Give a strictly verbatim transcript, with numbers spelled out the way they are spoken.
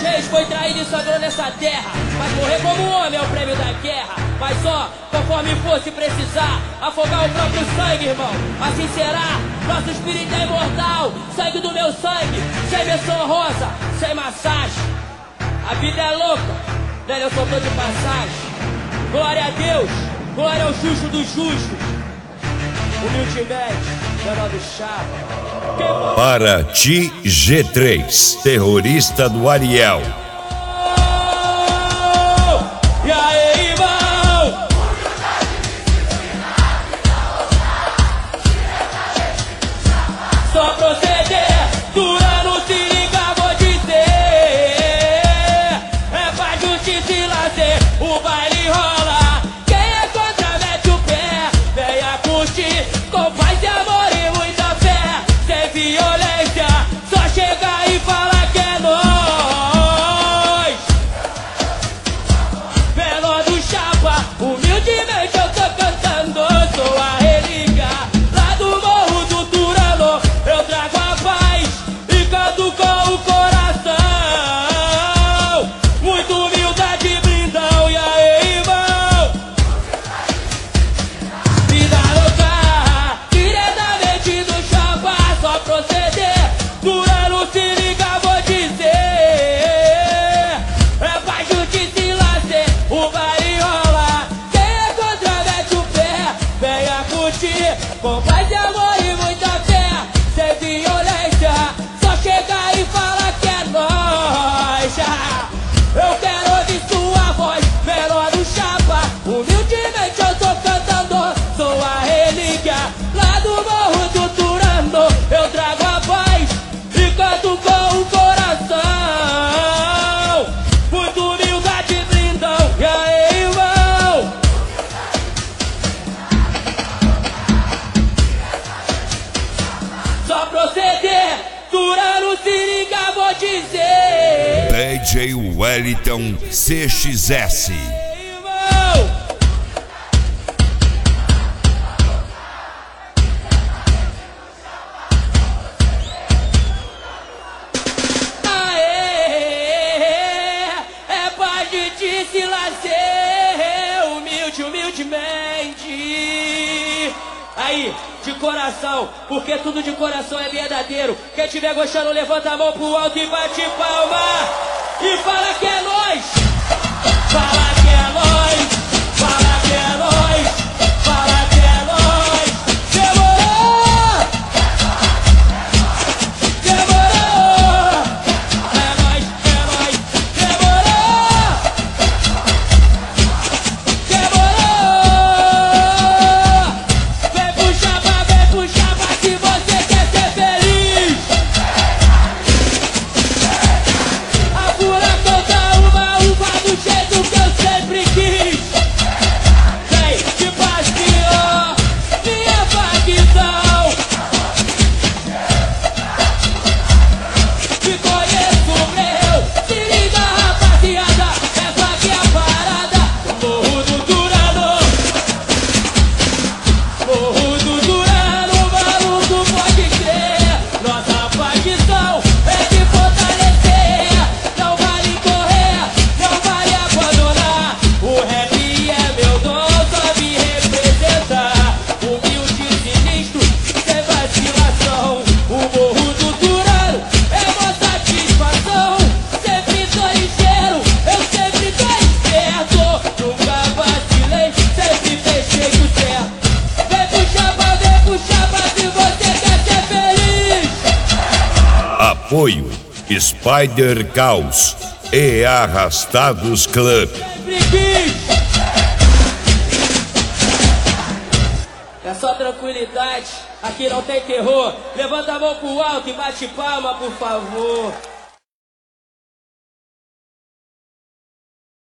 reis foi traído e sangrou nessa terra, mas morrer como um homem é o prêmio da guerra. Mas ó, conforme fosse precisar, afogar o próprio sangue, irmão, assim será. Nosso espírito é imortal, sangue do meu sangue, sem menção rosa, sem massagem. A vida é louca, velho, eu só tô de passagem. Glória a Deus, glória ao justo dos justos. Humildemente, menor do chapa. Para ti, G três, terrorista do Ariel. Oh, e aí, irmão? Só proceder, durando se liga, vou dizer. É paz, justiça e lazer, o baile rola. Quem é contra mete o pé, venha curtir com paz e amor e muita fé. Sem violência, só chega e fala que é nóis. Menor do chapa, humildemente eu tô cantando. Sou a relíquia lá do morro do Turano. Eu trago a paz e canto com o coração. Muito humildade, brindão, e aí, irmão? Vida louca, diretamente do chapa, só proceder, durando se liga, vou dizer. É paz, justiça e lazer, o baile rola. Quem é contra mete o pé, venha curtir com paz e amor e muita fé. Sem violência, só chega e fala que é nóis. Eu quero ouvir sua voz, menor do chapa, humildemente eu tô cantando. Sou a relíquia lá do morro do Turano. Eu trago a paz e canto com o coração. Muito humildade, brindão, e aí, irmão? Só proceder, durando se liga, vou dizer. D J Wellington C X S. Irmão, aê, é paz, justiça e lazer, humilde, humildemente. Aí, de coração, porque tudo de coração é verdadeiro. Quem tiver gostando, levanta a mão pro alto e bate palma. E fala que é nóis. Fala que é nóis. Fala que é nóis. Fala que é nóis. Demorou. Demorou. É nóis, é nóis. Demorou. Demorou. Vem pro chapa, vem pro chapa se você quer ser feliz. A pura conta uma uva do jeito que eu sempre quis. Vem de passeio, minha facção. Te conheço, meu. Se liga, rapaziada, essa aqui é a parada. Morro do Turano, morro do Turano, maluco, pode crer. Nossa facção é de fortalecer. Não vale correr, não vale abandonar. O rap é meu dom, só me representa. Humilde, sinistro, sem vacilação. O morro do Turano é uma satisfação. Sempre tô ligeiro, eu sempre tô esperto. Nunca vacilei, sempre fechei o certo. Vem pro chapa, vem pro chapa se você quer ser feliz. Apoio Spider Caos e Arrastados Club. Sempre quis. É só tranquilidade, aqui não tem terror. Levanta a mão pro alto e bate palma, por favor.